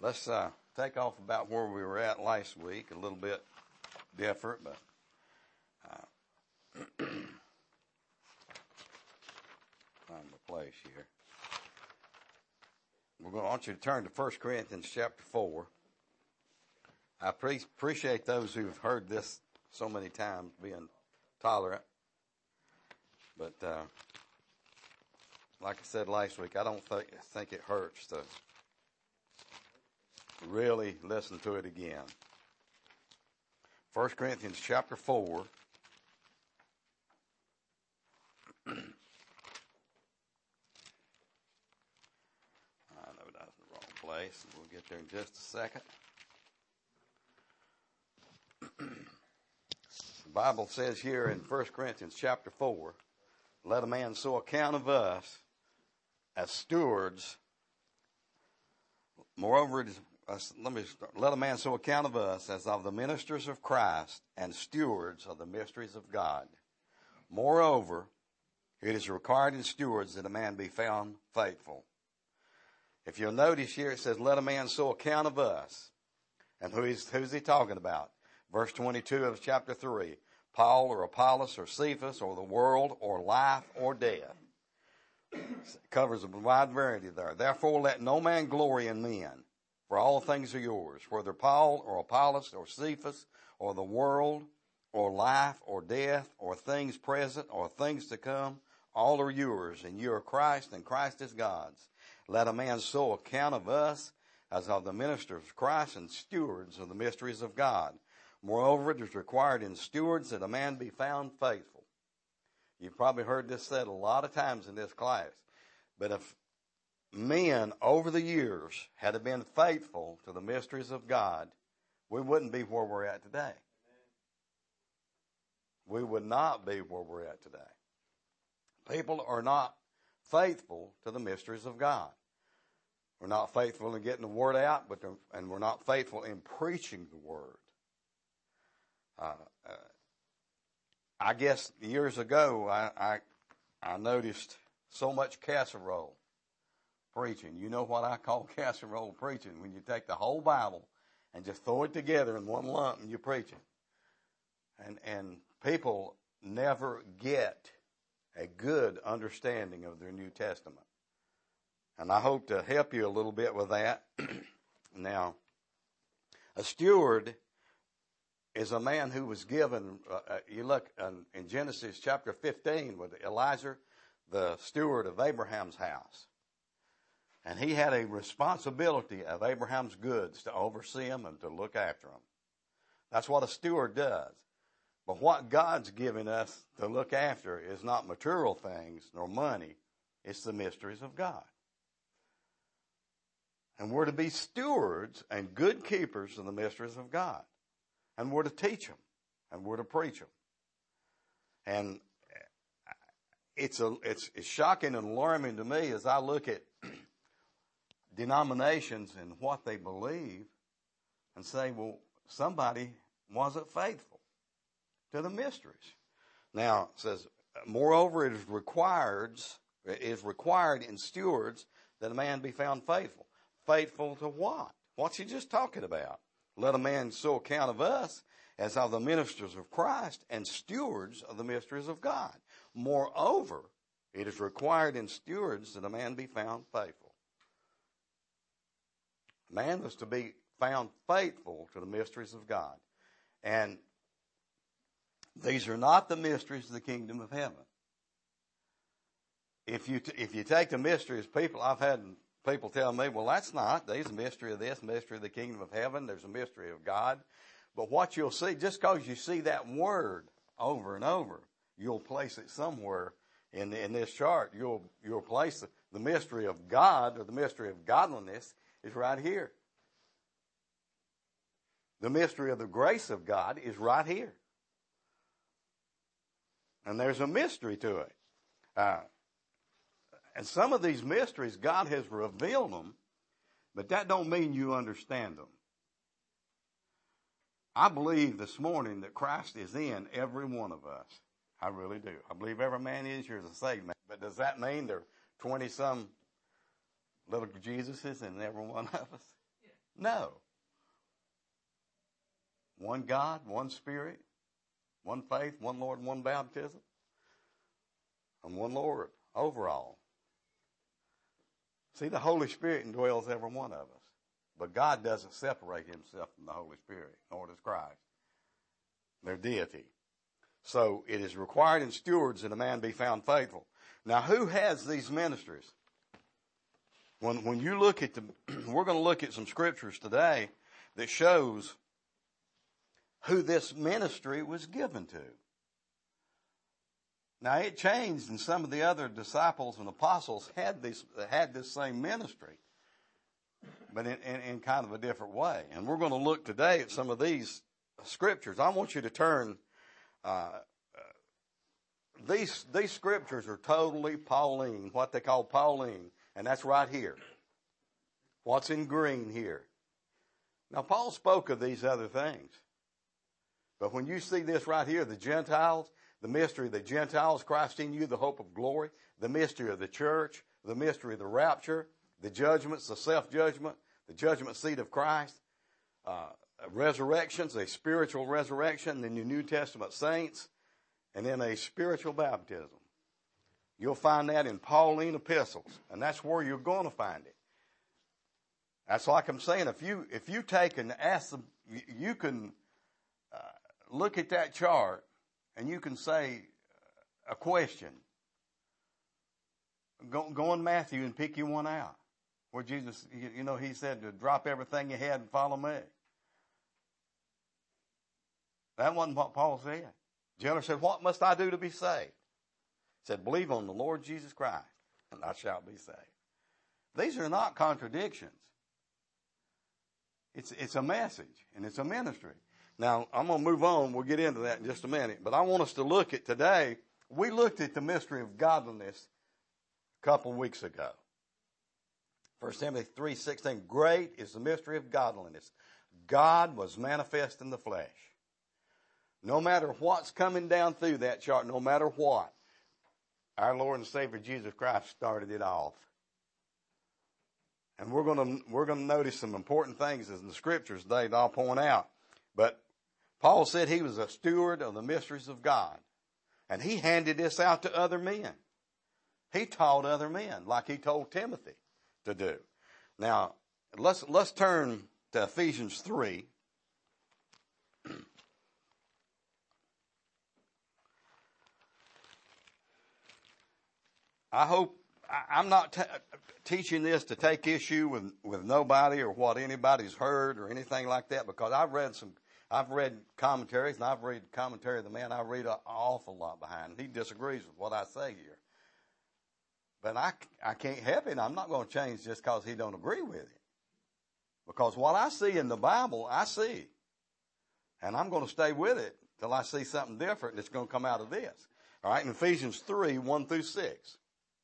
Let's take off about where we were at last week, a little bit different, but find the place here. I want you to turn to 1 Corinthians chapter 4. I appreciate those who've heard this so many times, being tolerant. But like I said last week, I don't think it hurts to really listen to it again. 1 Corinthians chapter 4. I know that's the wrong place. We'll get there in just a second. The Bible says here in 1 Corinthians chapter 4, let a man so account of us as stewards. Moreover, let a man so account of us as of the ministers of Christ and stewards of the mysteries of God. Moreover, it is required in stewards that a man be found faithful. If you'll notice here, it says, let a man so account of us. And who's he talking about? Verse 22 of chapter 3. Paul or Apollos or Cephas or the world or life or death. It covers a wide variety there. Therefore, let no man glory in men, for all things are yours. Whether Paul or Apollos or Cephas or the world or life or death or things present or things to come, all are yours, and you are Christ, and Christ is God's. Let a man so account of us as of the ministers of Christ and stewards of the mysteries of God. Moreover, it is required in stewards that a man be found faithful. You've probably heard this said a lot of times in this class. But if men over the years had been faithful to the mysteries of God, we wouldn't be where we're at today. We would not be where we're at today. People are not faithful to the mysteries of God. We're not faithful in getting the word out, and we're not faithful in preaching the word. I guess years ago, I noticed so much casserole preaching. You know what I call casserole preaching? When you take the whole Bible and just throw it together in one lump and you're preaching. And people never get a good understanding of their New Testament. And I hope to help you a little bit with that. Now, a steward is a man who was given, you look in Genesis chapter 15 with Elijah, the steward of Abraham's house. And he had a responsibility of Abraham's goods to oversee them and to look after them. That's what a steward does. But what God's given us to look after is not material things nor money. It's the mysteries of God. And we're to be stewards and good keepers of the mysteries of God. And we're to teach them, and we're to preach them. And it's shocking and alarming to me as I look at denominations and what they believe and say, well, somebody wasn't faithful to the mysteries. Now, it says, moreover, it is required in stewards that a man be found faithful. Faithful to what? What's he just talking about? Let a man so account of us as of the ministers of Christ and stewards of the mysteries of God. Moreover, it is required in stewards that a man be found faithful. A man was to be found faithful to the mysteries of God. And these are not the mysteries of the kingdom of heaven. If you take the mysteries, I've had people tell me, well, that's not. There's a mystery of this, mystery of the kingdom of heaven. There's a mystery of God. But what you'll see, just because you see that word over and over, you'll place it somewhere in this chart. You'll place the mystery of God, or the mystery of godliness is right here. The mystery of the grace of God is right here. And there's a mystery to it. And some of these mysteries, God has revealed them, but that don't mean you understand them. I believe this morning that Christ is in every one of us. I really do. I believe every man is here is a saved man. But does that mean there are 20-some little Jesuses in every one of us? No. One God, one Spirit, one faith, one Lord, one baptism, and one Lord overall. See, the Holy Spirit indwells every one of us. But God doesn't separate himself from the Holy Spirit, nor does Christ. They're deity. So it is required in stewards that a man be found faithful. Now, who has these ministries? When you look at we're going to look at some scriptures today that shows who this ministry was given to. Now, it changed, and some of the other disciples and apostles had this same ministry, but in kind of a different way. And we're going to look today at some of these scriptures. I want you to turn. These scriptures are totally Pauline, what they call Pauline, and that's right here. What's in green here? Now, Paul spoke of these other things, but when you see this right here, the Gentiles, the mystery of the Gentiles, Christ in you, the hope of glory, the mystery of the church, the mystery of the rapture, the judgments, the self-judgment, the judgment seat of Christ, resurrections, a spiritual resurrection, then your New Testament saints, and then a spiritual baptism. You'll find that in Pauline epistles, and that's where you're going to find it. That's like I'm saying, if you take and ask them, you can look at that chart and you can say a question. Go in Matthew and pick you one out. Where Jesus, he said to drop everything you had and follow me. That wasn't what Paul said. Jailer said, what must I do to be saved? He said, believe on the Lord Jesus Christ, and thou shalt be saved. These are not contradictions. It's a message, and it's a ministry. Now, I'm going to move on. We'll get into that in just a minute. But I want us to look at today. We looked at the mystery of godliness a couple weeks ago. 1 Timothy 3:16, great is the mystery of godliness. God was manifest in the flesh. No matter what's coming down through that chart, no matter what, our Lord and Savior Jesus Christ started it off. And we're going to notice some important things in the scriptures today that I'll point out. But Paul said he was a steward of the mysteries of God. And he handed this out to other men. He taught other men like he told Timothy to do. Now, let's turn to Ephesians 3. I hope I'm not teaching this to take issue with nobody or what anybody's heard or anything like that, because I've read commentaries, and I've read commentary of the man I read an awful lot behind. He disagrees with what I say here. But I can't help it. I'm not going to change just because he don't agree with it. Because what I see in the Bible, I see. And I'm going to stay with it till I see something different that's going to come out of this. All right, in Ephesians 3, 1 through 6.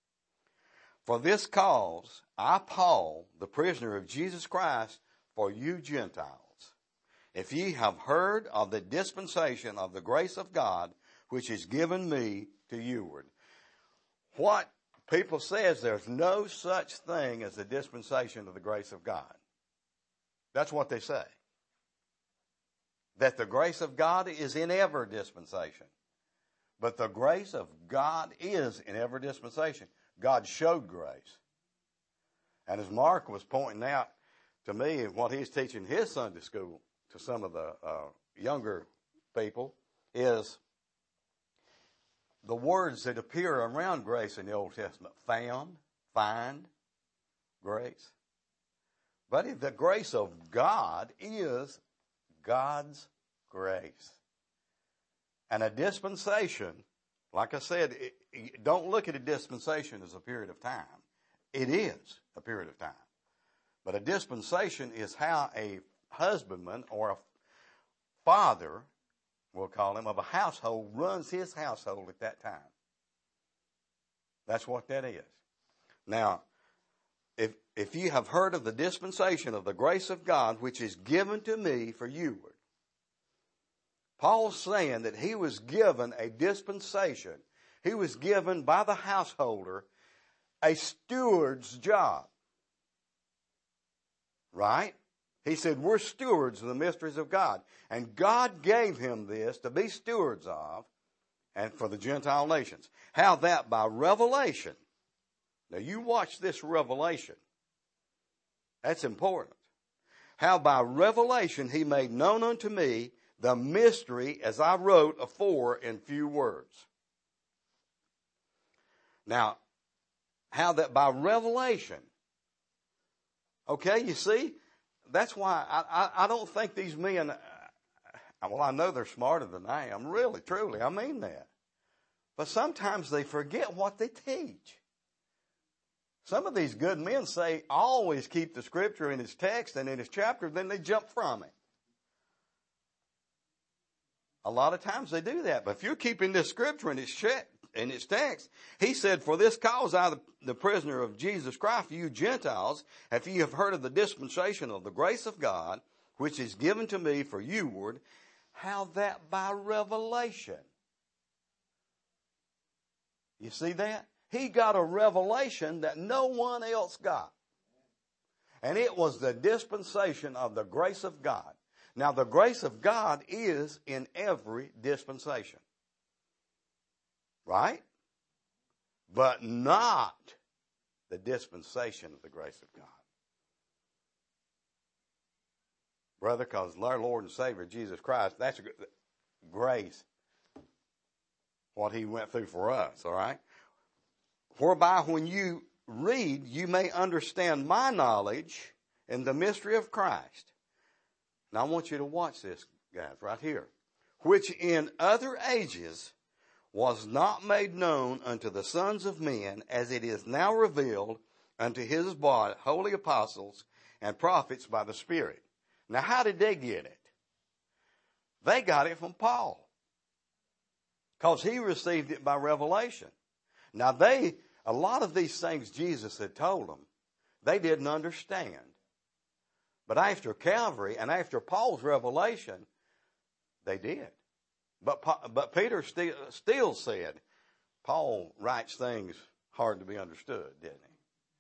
For this cause, I, Paul, the prisoner of Jesus Christ, for you Gentiles, if ye have heard of the dispensation of the grace of God, which is given me to youward. What people says, there's no such thing as a dispensation of the grace of God. That's what they say. That the grace of God is in every dispensation. But the grace of God is in every dispensation. God showed grace. And as Mark was pointing out to me what he's teaching his Sunday school to some of the younger people is the words that appear around grace in the Old Testament. Found, find, grace. But the grace of God is God's grace. And a dispensation, like I said, don't look at a dispensation as a period of time. It is a period of time. But a dispensation is how a husbandman or a father, we'll call him, of a household runs his household at that time. That's what that is. Now, if you have heard of the dispensation of the grace of God, which is given to me for youward. Paul's saying that he was given a dispensation. He was given by the householder a steward's job. Right? He said, we're stewards of the mysteries of God. And God gave him this to be stewards of, and for the Gentile nations. How that by revelation. Now you watch this revelation. That's important. How by revelation he made known unto me the mystery as I wrote afore in few words. Now, how that by revelation. Okay, you see, that's why I don't think these men, well, I know they're smarter than I am, really, truly, I mean that. But sometimes they forget what they teach. Some of these good men say, always keep the scripture in its text and in its chapter, then they jump from it. A lot of times they do that. But if you're keeping this scripture in its text, he said, for this cause I, the prisoner of Jesus Christ, for you Gentiles, if ye have heard of the dispensation of the grace of God, which is given to me for youward, how that by revelation. You see that? He got a revelation that no one else got. And it was the dispensation of the grace of God. Now, the grace of God is in every dispensation. Right? But not the dispensation of the grace of God. Brother, because our Lord and Savior, Jesus Christ, that's grace. What he went through for us, all right? Whereby when you read, you may understand my knowledge in the mystery of Christ. Now I want you to watch this, guys, right here. Which in other ages was not made known unto the sons of men, as it is now revealed unto his body, holy apostles and prophets by the Spirit. Now how did they get it? They got it from Paul. Because he received it by revelation. Now a lot of these things Jesus had told them, they didn't understand. But after Calvary and after Paul's revelation, they did. But Peter still said, Paul writes things hard to be understood, didn't he?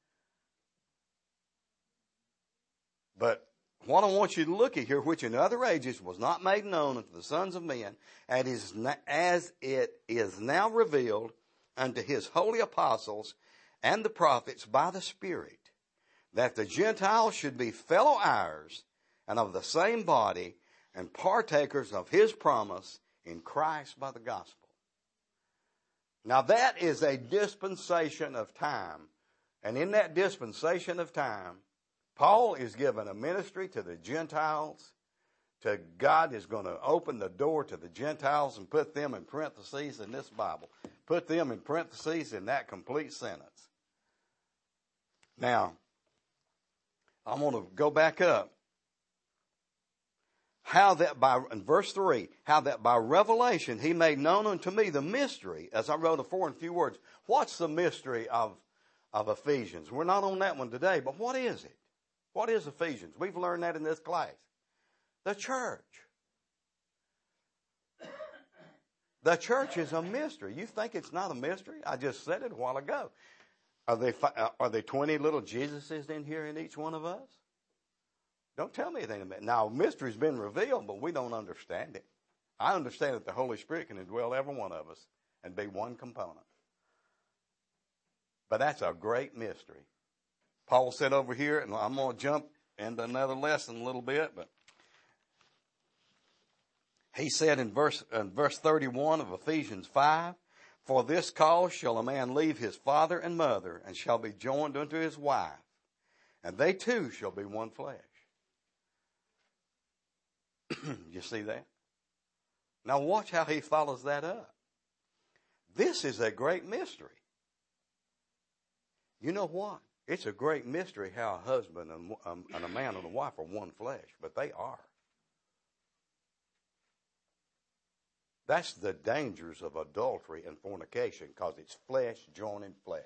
But what I want you to look at here, which in other ages was not made known unto the sons of men, as it is now revealed unto his holy apostles and the prophets by the Spirit, that the Gentiles should be fellow heirs and of the same body and partakers of his promise in Christ by the gospel. Now that is a dispensation of time. And in that dispensation of time, Paul is given a ministry to the Gentiles. God is going to open the door to the Gentiles and put them in parentheses in this Bible. Put them in parentheses in that complete sentence. Now, I'm going to go back up. In verse 3, how that by revelation he made known unto me the mystery, as I wrote afore in few words. What's the mystery of Ephesians? We're not on that one today, but what is it? What is Ephesians? We've learned that in this class. The church. The church is a mystery. You think it's not a mystery? I just said it a while ago. Are there 20 little Jesuses in here in each one of us? Don't tell me anything about it. Now, mystery's been revealed, but we don't understand it. I understand that the Holy Spirit can indwell every one of us and be one component. But that's a great mystery. Paul said over here, and I'm going to jump into another lesson a little bit, but he said in verse 31 of Ephesians 5, for this cause shall a man leave his father and mother, and shall be joined unto his wife, and they two shall be one flesh. You see that? Now watch how he follows that up. This is a great mystery. You know what? It's a great mystery how a husband and a man and a wife are one flesh, but they are. That's the dangers of adultery and fornication, because it's flesh joining flesh.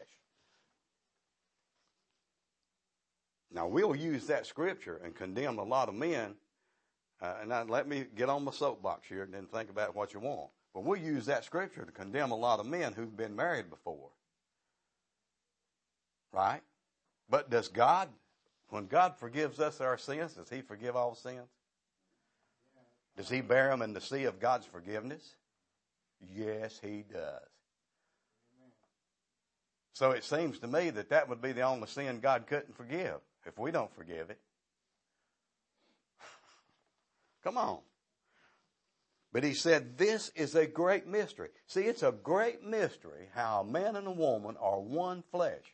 Now, we'll use that scripture and condemn a lot of men. And let me get on my soapbox here and then think about what you want. But we'll use that scripture to condemn a lot of men who've been married before. Right? But does God, When God forgives us our sins, does he forgive all sins? Does he bear them in the sea of God's forgiveness? Yes, he does. So it seems to me that that would be the only sin God couldn't forgive if we don't forgive it. Come on. But he said, this is a great mystery. See, it's a great mystery how a man and a woman are one flesh.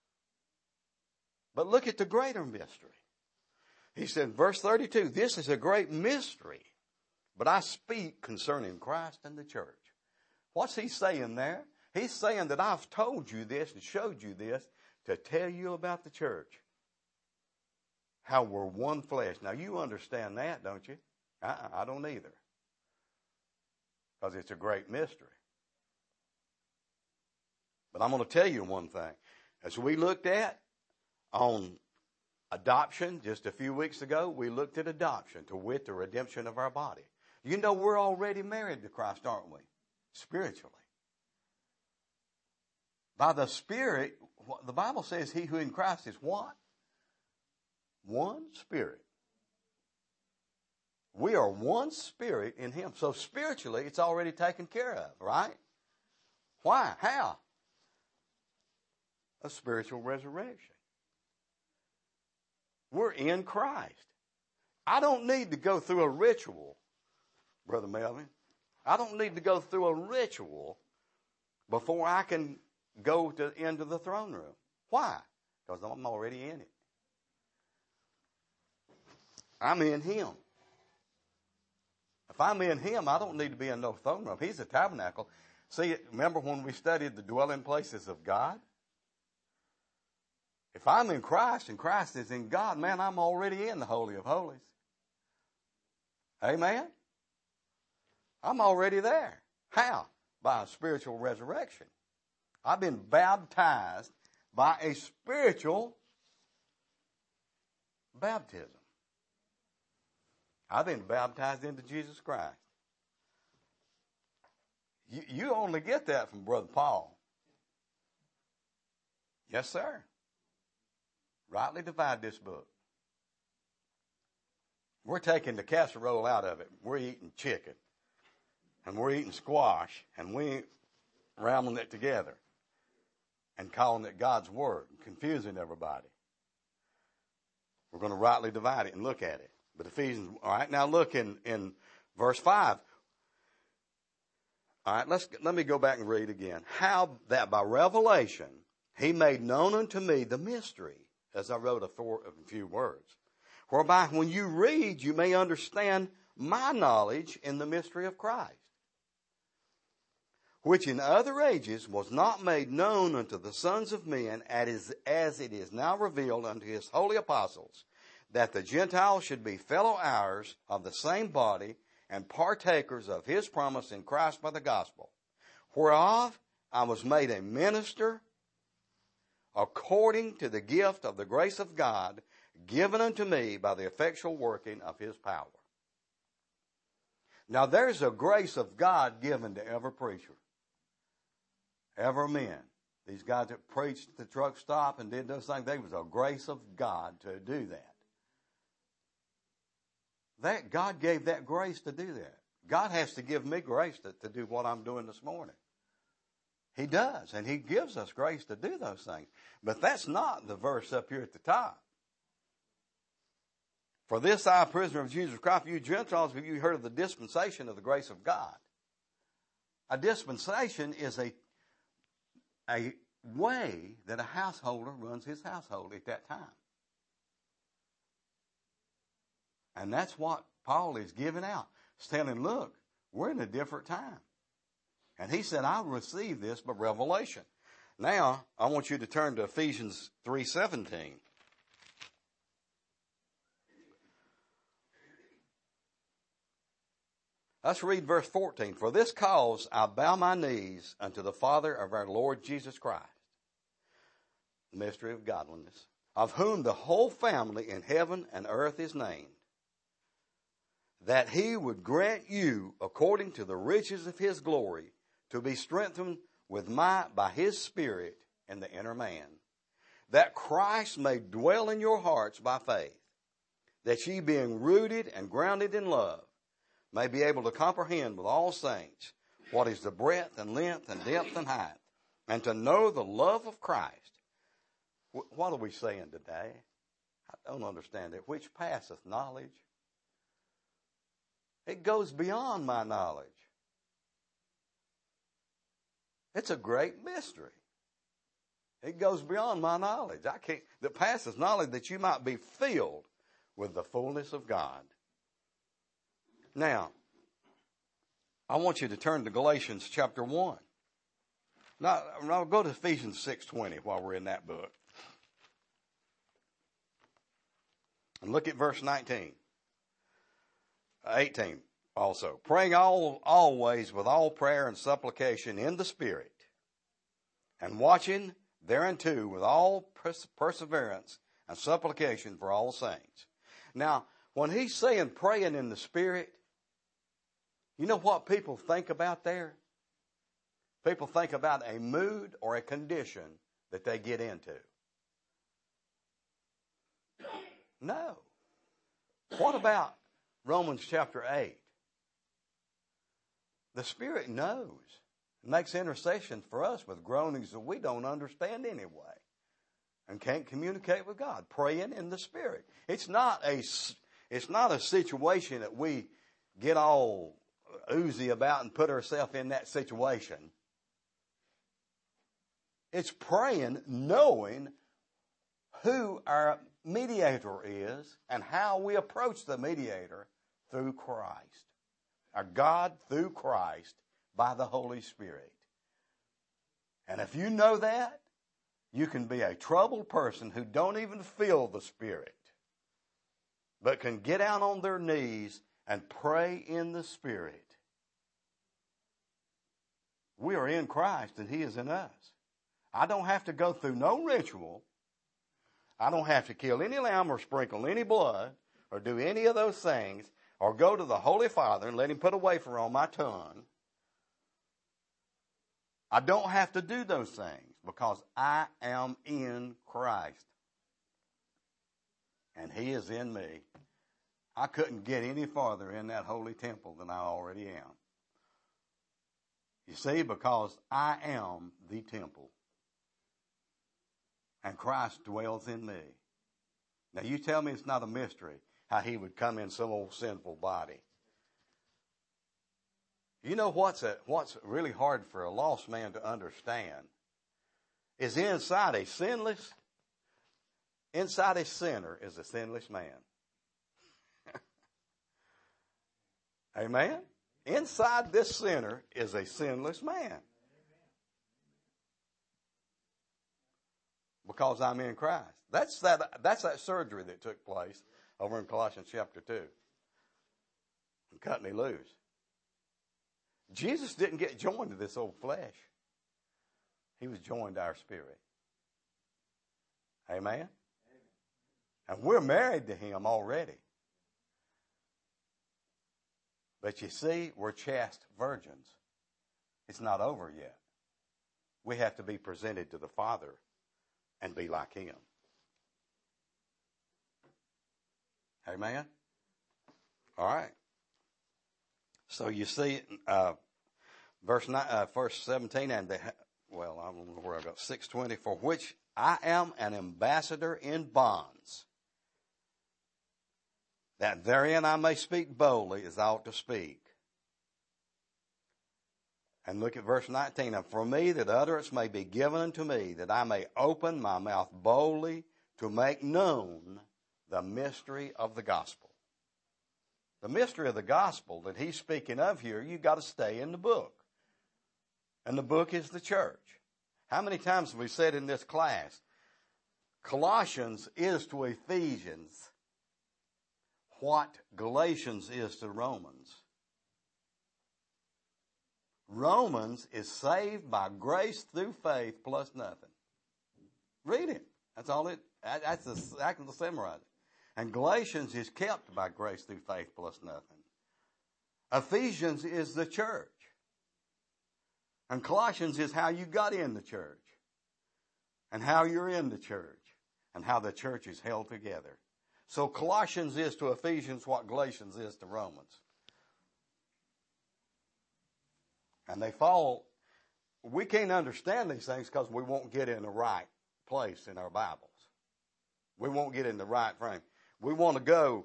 But look at the greater mystery. He said, verse 32, this is a great mystery, but I speak concerning Christ and the church. What's he saying there? He's saying that I've told you this and showed you this to tell you about the church. How we're one flesh. Now you understand that, don't you? I don't either. Because it's a great mystery. But I'm going to tell you one thing. As we looked at on adoption just a few weeks ago, we looked at adoption to wit the redemption of our body. You know we're already married to Christ, aren't we? Spiritually. By the Spirit, the Bible says he who in Christ is what? One Spirit. We are one Spirit in him. So spiritually, it's already taken care of, right? Why? How? A spiritual resurrection. We're in Christ. I don't need to go through a ritual, Brother Melvin. I don't need to go through a ritual before I can go to into the throne room. Why? Because I'm already in it. I'm in him. If I'm in him, I don't need to be in no throne room. He's a tabernacle. See, remember when we studied the dwelling places of God? If I'm in Christ and Christ is in God, man, I'm already in the Holy of Holies. Amen? I'm already there. How? By a spiritual resurrection. I've been baptized by a spiritual baptism. I've been baptized into Jesus Christ. You only get that from Brother Paul. Yes, sir. Rightly divide this book. We're taking the casserole out of it. We're eating chicken. And we're eating squash. And we ain't rambling it together. And calling it God's Word. And confusing everybody. We're going to rightly divide it and look at it. But Ephesians, all right, now look in verse 5. All right, let me go back and read again. How that by revelation he made known unto me the mystery, as I wrote a few words, whereby when you read you may understand my knowledge in the mystery of Christ, which in other ages was not made known unto the sons of men, as it is now revealed unto his holy apostles, that the Gentiles should be fellow heirs of the same body and partakers of his promise in Christ by the gospel, whereof I was made a minister according to the gift of the grace of God given unto me by the effectual working of his power. Now there's a grace of God given to every preacher, every man. These guys that preached at the truck stop and did those things, there was a grace of God to do that. That God gave that grace to do that. God has to give me grace to do what I'm doing this morning. He does, and he gives us grace to do those things. But that's not the verse up here at the top. For this I, a prisoner of Jesus Christ, you Gentiles, have you heard of the dispensation of the grace of God? A dispensation is a way that a householder runs his household at that time. And that's what Paul is giving out. He's telling, look, we're in a different time. And he said, I received this by revelation. Now, I want you to turn to Ephesians 3:17. Let's read verse 14. For this cause I bow my knees unto the Father of our Lord Jesus Christ, the mystery of godliness, of whom the whole family in heaven and earth is named, that he would grant you, according to the riches of his glory, to be strengthened with might by his Spirit in the inner man, that Christ may dwell in your hearts by faith, that ye being rooted and grounded in love, may be able to comprehend with all saints what is the breadth and length and depth and height, and to know the love of Christ. What are we saying today? I don't understand it. Which passeth knowledge? It goes beyond my knowledge. It's a great mystery. It goes beyond my knowledge. That passes knowledge, that you might be filled with the fullness of God. Now, I want you to turn to Galatians chapter 1. Now go to Ephesians 6:20 while we're in that book. And look at verse 18 also. Praying always with all prayer and supplication in the Spirit, and watching thereunto with all perseverance and supplication for all saints. Now, when he's saying praying in the Spirit, you know what people think about there? People think about a mood or a condition that they get into. No. What about Romans chapter 8? The Spirit knows. It makes intercession for us with groanings that we don't understand anyway, and can't communicate with God. Praying in the Spirit. It's not a situation that we get all oozy about and put ourselves in that situation. It's praying knowing who our mediator is and how we approach the mediator through Christ. Our God through Christ by the Holy Spirit. And if you know that, you can be a troubled person who don't even feel the Spirit, but can get out on their knees and pray in the Spirit. We are in Christ and He is in us. I don't have to go through no ritual. I don't have to kill any lamb or sprinkle any blood or do any of those things or go to the Holy Father and let Him put a wafer on my tongue. I don't have to do those things because I am in Christ and He is in me. I couldn't get any farther in that holy temple than I already am. You see, because I am the temple. And Christ dwells in me. Now you tell me it's not a mystery how He would come in some old sinful body. You know what's really hard for a lost man to understand is inside a sinner is a sinless man. Amen? Inside this sinner is a sinless man. Because I'm in Christ. That's that surgery that took place over in Colossians chapter 2. And cut me loose. Jesus didn't get joined to this old flesh. He was joined to our spirit. Amen? And we're married to Him already. But you see, we're chaste virgins. It's not over yet. We have to be presented to the Father and be like Him. Amen? All right. So you see, verse 17, I don't know where I got 6:20, for which I am an ambassador in bonds, that therein I may speak boldly as I ought to speak. And look at verse 19. And for me that utterance may be given unto me, that I may open my mouth boldly to make known the mystery of the gospel. The mystery of the gospel that he's speaking of here, you've got to stay in the book. And the book is the church. How many times have we said in this class, Colossians is to Ephesians what Galatians is to Romans. Romans is saved by grace through faith plus nothing. Read it. That's I can summarize it. And Galatians is kept by grace through faith plus nothing. Ephesians is the church. And Colossians is how you got in the church. And how you're in the church. and how the church is held together. So Colossians is to Ephesians what Galatians is to Romans. And they fall. We can't understand these things because we won't get in the right place in our Bibles. We won't get in the right frame. We want to go.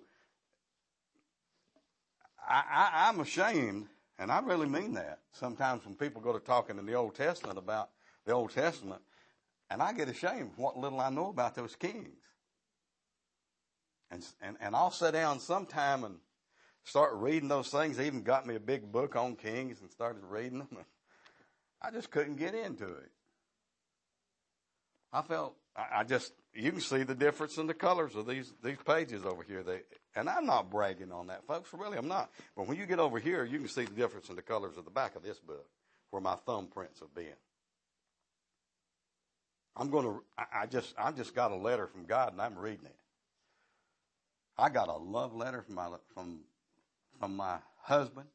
I'm ashamed, and I really mean that. Sometimes when people go to talking in the Old Testament about the Old Testament, and I get ashamed of what little I know about those kings. And I'll sit down sometime and start reading those things. They even got me a big book on kings and started reading them. I just couldn't get into it. You can see the difference in the colors of these pages over here. And I'm not bragging on that, folks. Really, I'm not. But when you get over here, you can see the difference in the colors of the back of this book, where my thumbprints have been. I just got a letter from God, and I'm reading it. I got a love letter from my husband,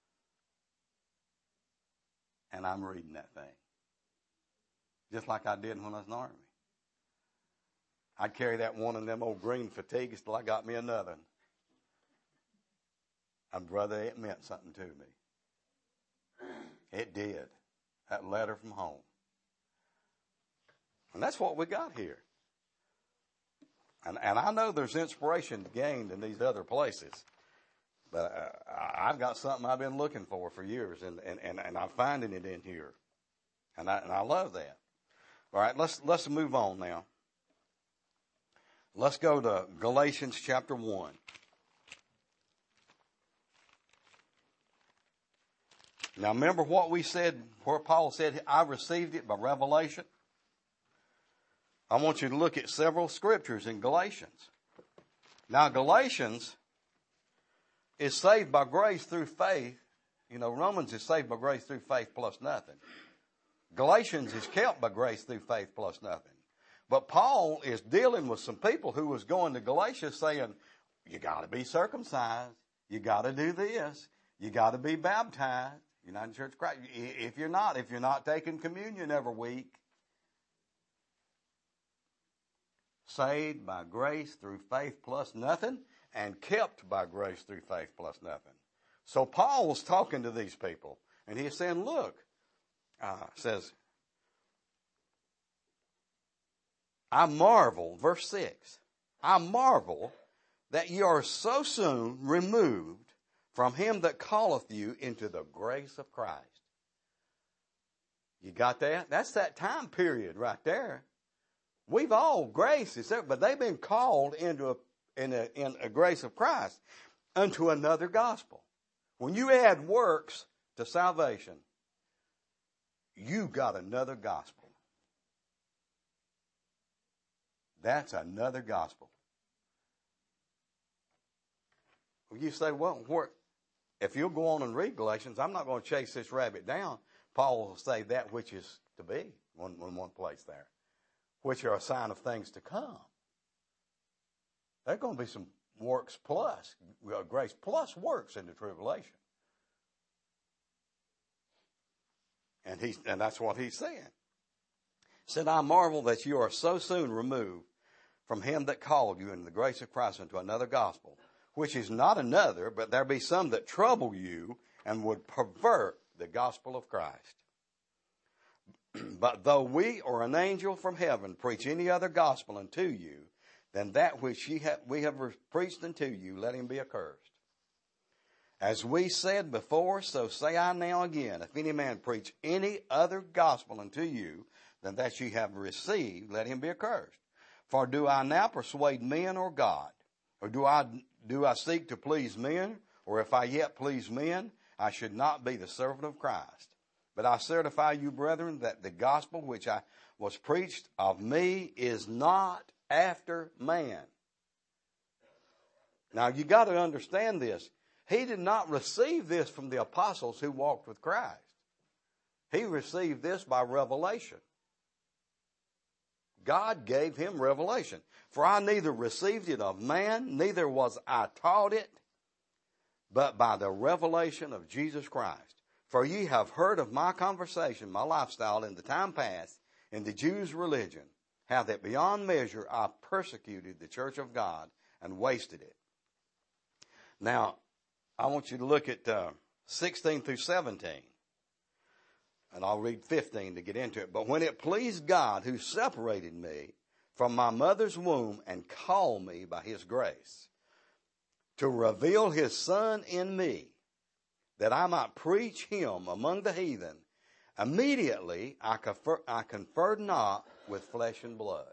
and I'm reading that thing. Just like I did when I was in the Army. I'd carry that one of them old green fatigues till I got me another. And brother, it meant something to me. It did. That letter from home. And that's what we got here. And I know there's inspiration gained in these other places. But I've got something I've been looking for years, and I'm finding it in here. And I love that. All right, let's move on now. Let's go to Galatians chapter 1. Now remember what we said, where Paul said, I received it by revelation. I want you to look at several scriptures in Galatians. Now Galatians is saved by grace through faith. You know, Romans is saved by grace through faith plus nothing. Galatians is kept by grace through faith plus nothing. But Paul is dealing with some people who was going to Galatia saying, you got to be circumcised. You got to do this. You got to be baptized. United Church of Christ. If you're not taking communion every week, saved by grace through faith plus nothing, and kept by grace through faith plus nothing. So Paul was talking to these people, and he's saying, look, says, I marvel, verse 6, I marvel that ye are so soon removed from him that calleth you into the grace of Christ. You got that? That's that time period right there. We've all grace, but they've been called into in a grace of Christ unto another gospel. When you add works to salvation, you got another gospel. That's another gospel. You say, well, if you'll go on and read Galatians, I'm not going to chase this rabbit down. Paul will say that which is to be in one place there, which are a sign of things to come. There's going to be some works plus, grace plus works in the tribulation. And that's what he's saying. He said, I marvel that you are so soon removed from him that called you in the grace of Christ into another gospel, which is not another, but there be some that trouble you and would pervert the gospel of Christ. But though we or an angel from heaven preach any other gospel unto you than that which we have preached unto you, let him be accursed. As we said before, so say I now again, if any man preach any other gospel unto you than that ye have received, let him be accursed. For do I now persuade men or God? Or do I seek to please men? Or if I yet please men, I should not be the servant of Christ. But I certify you, brethren, that the gospel which I was preached of me is not after man. Now you got to understand this. He did not receive this from the apostles who walked with Christ. He received this by revelation. God gave him revelation. For I neither received it of man, neither was I taught it, but by the revelation of Jesus Christ. For ye have heard of my conversation, my lifestyle in the time past, in the Jews' religion, how that beyond measure I persecuted the church of God and wasted it. Now, I want you to look at 16 through 17. And I'll read 15 to get into it. But when it pleased God, who separated me from my mother's womb and called me by his grace, to reveal his Son in me, that I might preach him among the heathen, immediately I conferred not with flesh and blood.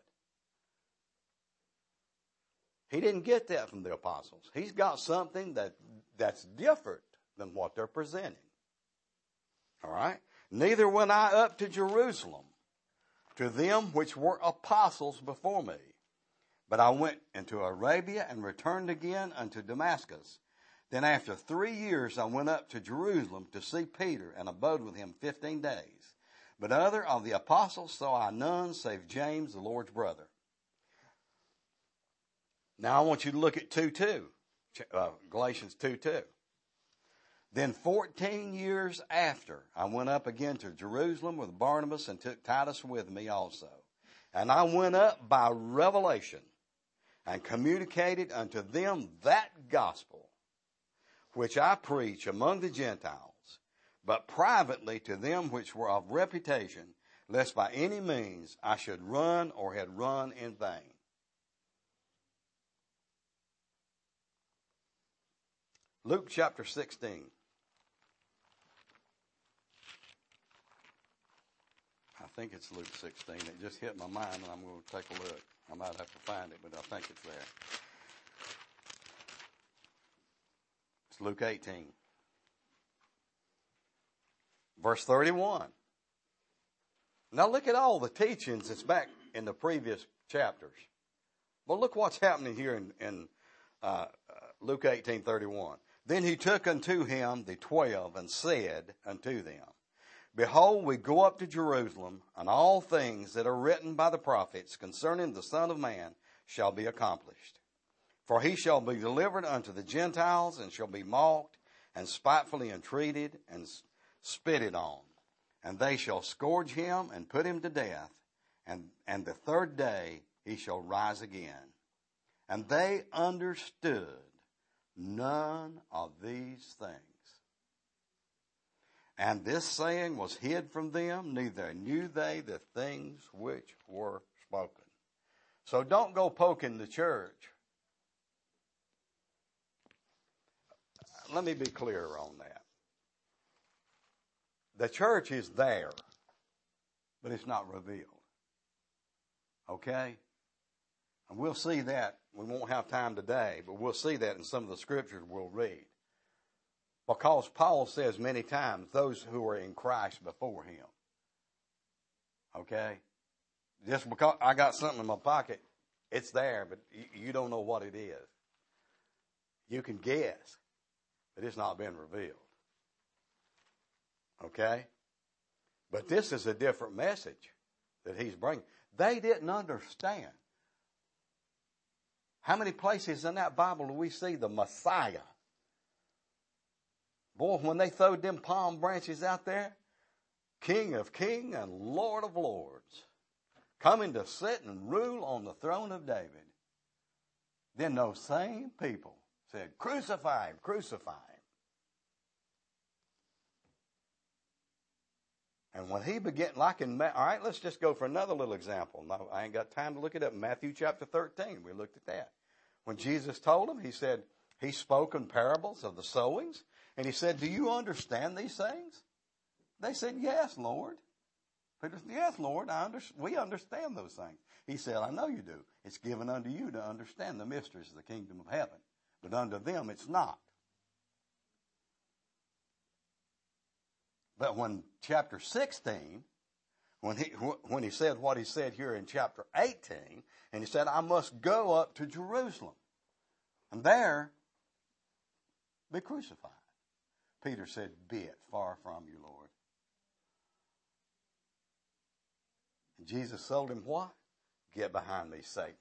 He didn't get that from the apostles. He's got something that's different than what they're presenting. All right? Neither went I up to Jerusalem to them which were apostles before me, but I went into Arabia and returned again unto Damascus. Then after 3 years I went up to Jerusalem to see Peter and abode with him 15 days. But other of the apostles saw I none save James, the Lord's brother. Now I want you to look at 2:2, Galatians 2:2. Then 14 years after, I went up again to Jerusalem with Barnabas and took Titus with me also. And I went up by revelation and communicated unto them that gospel which I preach among the Gentiles, but privately to them which were of reputation, lest by any means I should run or had run in vain. Luke chapter 16. I think it's Luke 16. It just hit my mind, and I'm going to take a look. I might have to find it, but I think it's there. It's Luke 18. Verse 31. Now look at all the teachings that's back in the previous chapters. But look what's happening here in Luke 18:31. Then he took unto him the 12 and said unto them, Behold, we go up to Jerusalem, and all things that are written by the prophets concerning the Son of Man shall be accomplished. For he shall be delivered unto the Gentiles, and shall be mocked, and spitefully entreated, and spitted on. And they shall scourge him, and put him to death, and the third day he shall rise again. And they understood none of these things. And this saying was hid from them, neither knew they the things which were spoken. So don't go poking the church. Let me be clear on that. The church is there, but it's not revealed. Okay? And we'll see that. We won't have time today, but we'll see that in some of the scriptures we'll read. Because Paul says many times, those who are in Christ before him. Okay? Just because I got something in my pocket, it's there, but you don't know what it is. You can guess, but it's not been revealed. Okay? But this is a different message that he's bringing. They didn't understand. How many places in that Bible do we see the Messiah? Boy, when they throwed them palm branches out there, King of Kings and Lord of Lords, coming to sit and rule on the throne of David. Then those same people said, crucify him, crucify him. And when he began, all right, let's just go for another little example. No, I ain't got time to look it up. Matthew chapter 13, we looked at that. When Jesus told them, he said, he spoke in parables of the sowings. And he said, do you understand these things? They said, yes, Lord. Peter said, yes, Lord, we understand those things. He said, I know you do. It's given unto you to understand the mysteries of the kingdom of heaven. But unto them it's not. But when chapter 16, when he said what he said here in chapter 18, and he said, I must go up to Jerusalem, and there be crucified. Peter said, be it far from you, Lord. And Jesus told him what? Get behind me, Satan.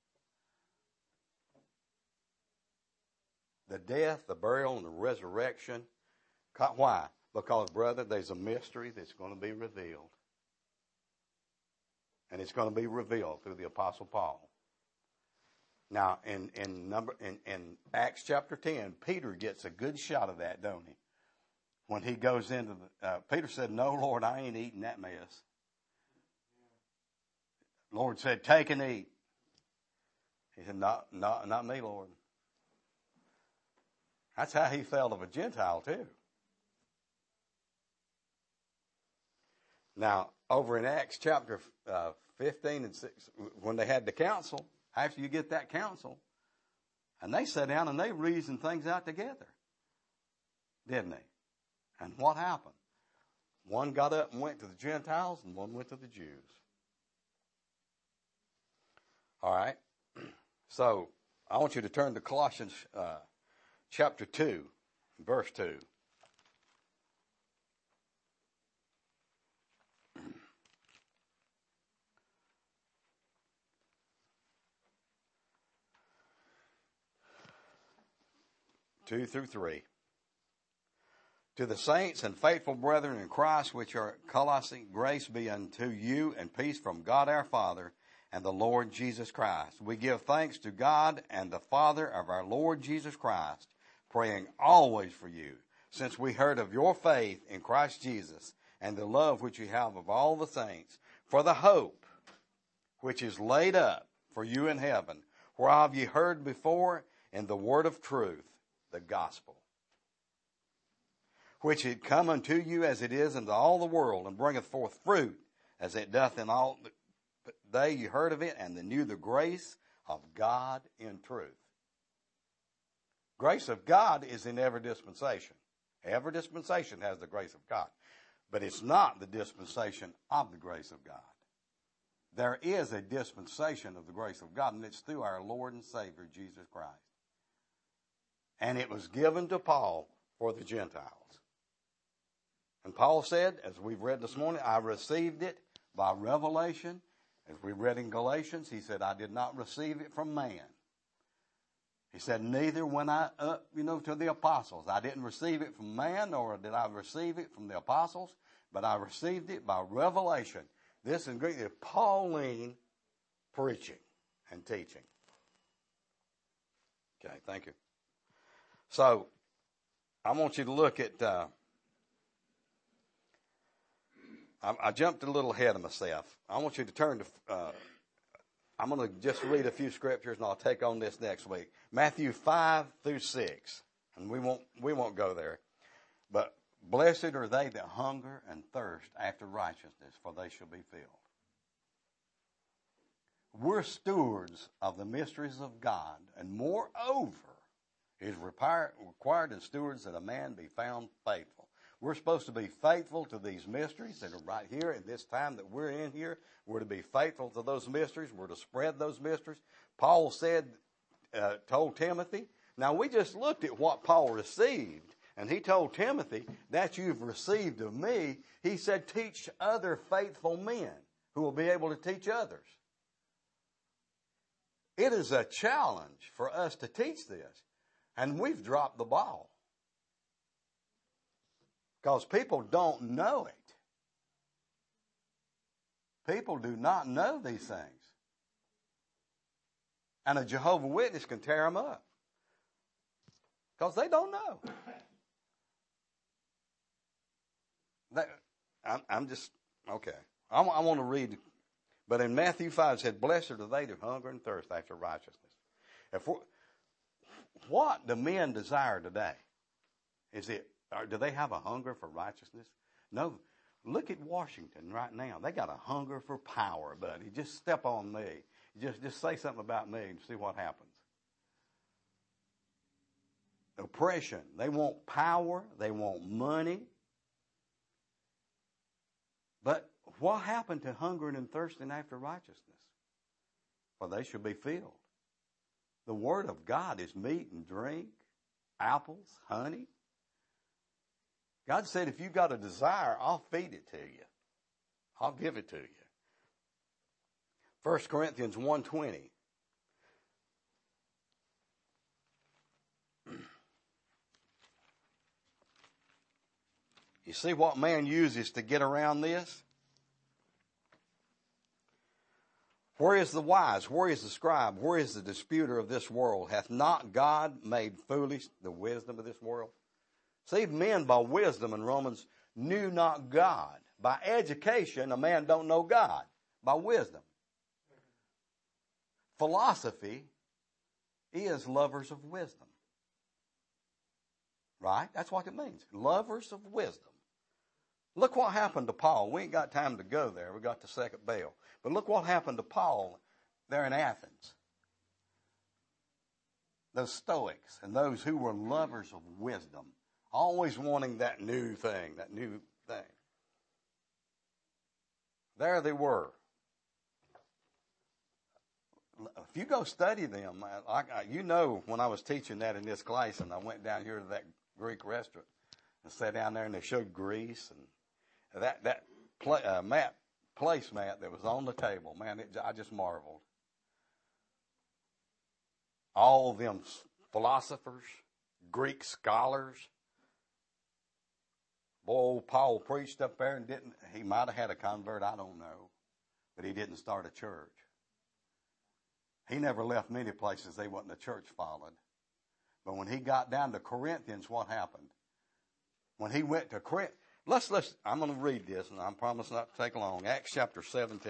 The death, the burial, and the resurrection. Why? Because, brother, there's a mystery that's going to be revealed. And it's going to be revealed through the Apostle Paul. Now, in Acts chapter 10, Peter gets a good shot of that, don't he? When he goes into Peter said, "No, Lord, I ain't eating that mess." Lord said, "Take and eat." He said, not me, Lord. That's how he felt of a Gentile too. Now, over in Acts chapter 15 and 6, when they had the council, after you get that council, and they sat down and they reasoned things out together, didn't they? And what happened? One got up and went to the Gentiles, and one went to the Jews. All right. So I want you to turn to Colossians chapter 2, verse 2. Two through 3. To the saints and faithful brethren in Christ which are at Colossae, grace be unto you and peace from God our Father and the Lord Jesus Christ. We give thanks to God and the Father of our Lord Jesus Christ, praying always for you, since we heard of your faith in Christ Jesus and the love which you have of all the saints, for the hope which is laid up for you in heaven, whereof ye heard before in the word of truth, the gospel, which had come unto you as it is into all the world, and bringeth forth fruit as it doth in all they you heard of it, and knew the grace of God in truth. Grace of God is in every dispensation. Every dispensation has the grace of God. But it's not the dispensation of the grace of God. There is a dispensation of the grace of God, and it's through our Lord and Savior, Jesus Christ. And it was given to Paul for the Gentiles. And Paul said, as we've read this morning, I received it by revelation. As we read in Galatians, he said, I did not receive it from man. He said, neither when I up, to the apostles. I didn't receive it from man, nor did I receive it from the apostles, but I received it by revelation. This in Greek is Pauline preaching and teaching. Okay, thank you. So, I want you to look at, I jumped a little ahead of myself. I want you to turn to, I'm going to just read a few scriptures and I'll take on this next week. Matthew 5 through 6. And we won't go there. But blessed are they that hunger and thirst after righteousness, for they shall be filled. We're stewards of the mysteries of God, and moreover, it is required in stewards that a man be found faithful. We're supposed to be faithful to these mysteries that are right here in this time that we're in here. We're to be faithful to those mysteries. We're to spread those mysteries. Paul told Timothy. Now, we just looked at what Paul received, and he told Timothy, that you've received of me. He said, teach other faithful men who will be able to teach others. It is a challenge for us to teach this, and we've dropped the ball. Because people don't know it. People do not know these things. And a Jehovah's Witness can tear them up. Because they don't know. I'm just, okay. I want to read, but in Matthew 5 it said, blessed are they that hunger and thirst after righteousness. What do men desire today? Do they have a hunger for righteousness? No. Look at Washington right now. They got a hunger for power, buddy. Just step on me. Just say something about me and see what happens. Oppression. They want power. They want money. But what happened to hungering and thirsting after righteousness? For they shall be filled. The Word of God is meat and drink, apples, honey. God said, if you've got a desire, I'll feed it to you. I'll give it to you. 1 Corinthians 1:20. You see what man uses to get around this? Where is the wise? Where is the scribe? Where is the disputer of this world? Hath not God made foolish the wisdom of this world? See, men by wisdom in Romans knew not God. By education, a man don't know God. By wisdom. Philosophy is lovers of wisdom. Right? That's what it means. Lovers of wisdom. Look what happened to Paul. We ain't got time to go there. We got the second bell. But look what happened to Paul there in Athens. Those Stoics and those who were lovers of wisdom. Always wanting that new thing, that new thing. There they were. If you go study them, you know, when I was teaching that in this class and I went down here to that Greek restaurant and sat down there and they showed Greece and that placemat that was on the table, man, I just marveled. All of them philosophers, Greek scholars. Boy, Paul preached up there and he might have had a convert, I don't know, but he didn't start a church. He never left many places they wasn't a church followed. But when he got down to Corinthians, what happened? When he went to Corinth, I'm going to read this, and I promise not to take long. Acts chapter 17.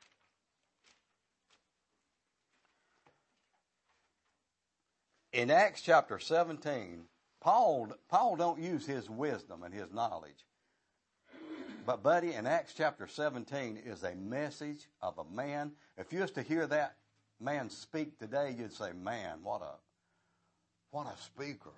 In Acts chapter 17, Paul don't use his wisdom and his knowledge. But, buddy, in Acts chapter 17 is a message of a man. If you was to hear that man speak today, you'd say, man, what a speaker.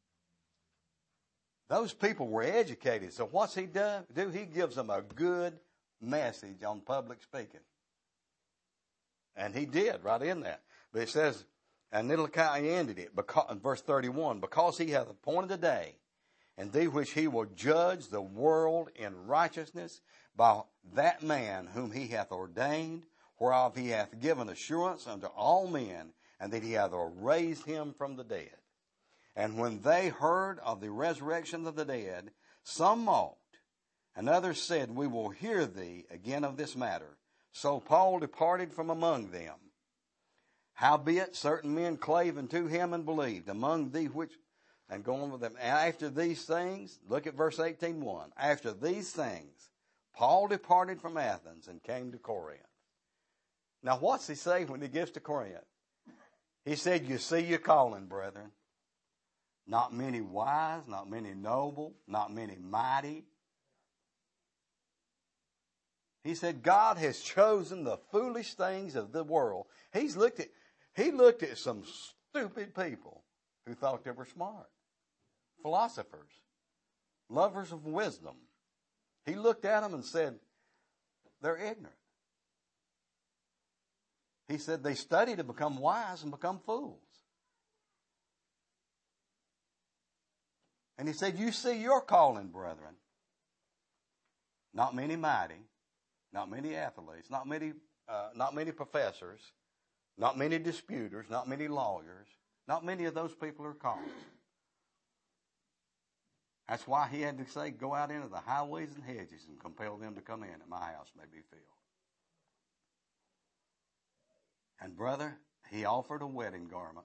Those people were educated. So what's he do? He gives them a good message on public speaking. And he did right in that. But it says, and then look how he ended it. In verse 31, because he hath appointed a day, and thee which he will judge the world in righteousness by that man whom he hath ordained, whereof he hath given assurance unto all men, and that he hath raised him from the dead. And when they heard of the resurrection of the dead, some mocked, and others said, we will hear thee again of this matter. So Paul departed from among them. Howbeit certain men clave unto him and believed, among thee which, and go on with them. And after these things, look at verse 18:1. After these things, Paul departed from Athens and came to Corinth. Now what's he say when he gets to Corinth? He said, you see your calling, brethren. Not many wise, not many noble, not many mighty. He said, God has chosen the foolish things of the world. He looked at some stupid people who thought they were smart. Philosophers, lovers of wisdom. He looked at them and said, they're ignorant. He said they study to become wise and become fools. And he said, you see your calling, brethren. Not many mighty, not many athletes, not many professors, not many disputers, not many lawyers, not many of those people are called. That's why he had to say, go out into the highways and hedges and compel them to come in, and my house may be filled. And brother, he offered a wedding garment.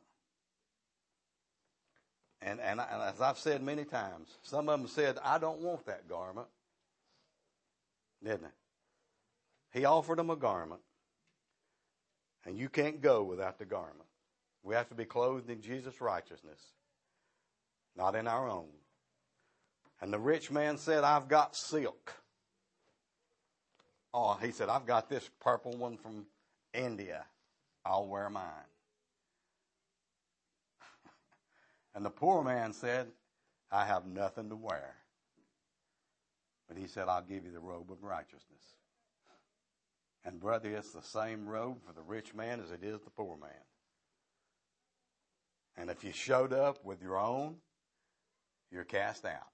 And as I've said many times, some of them said, I don't want that garment. Didn't he? He offered them a garment. And you can't go without the garment. We have to be clothed in Jesus' righteousness, not in our own. And the rich man said, I've got silk. Oh, he said, I've got this purple one from India. I'll wear mine. And the poor man said, I have nothing to wear. But he said, I'll give you the robe of righteousness. And brother, it's the same robe for the rich man as it is the poor man. And if you showed up with your own, you're cast out.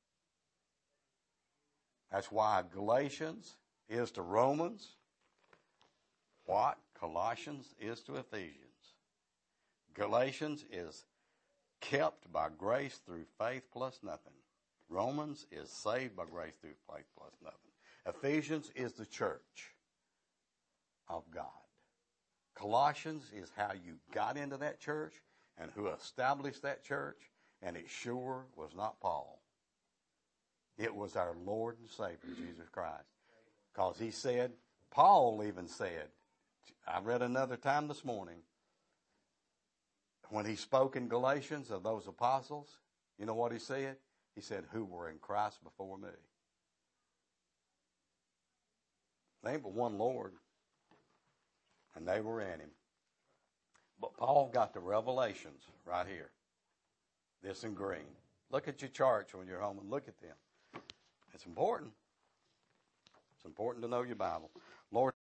That's why Galatians is to Romans what Colossians is to Ephesians. Galatians is kept by grace through faith plus nothing. Romans is saved by grace through faith plus nothing. Ephesians is the church of God. Colossians is how you got into that church and who established that church, and it sure was not Paul. It was our Lord and Savior, Jesus Christ. Because he said, Paul even said, I read another time this morning, when he spoke in Galatians of those apostles, you know what he said? He said, who were in Christ before me. They ain't but one Lord, and they were in him. But Paul got the revelations right here. This in green. Look at your charts when you're home and look at them. It's important. It's important to know your Bible. Lord,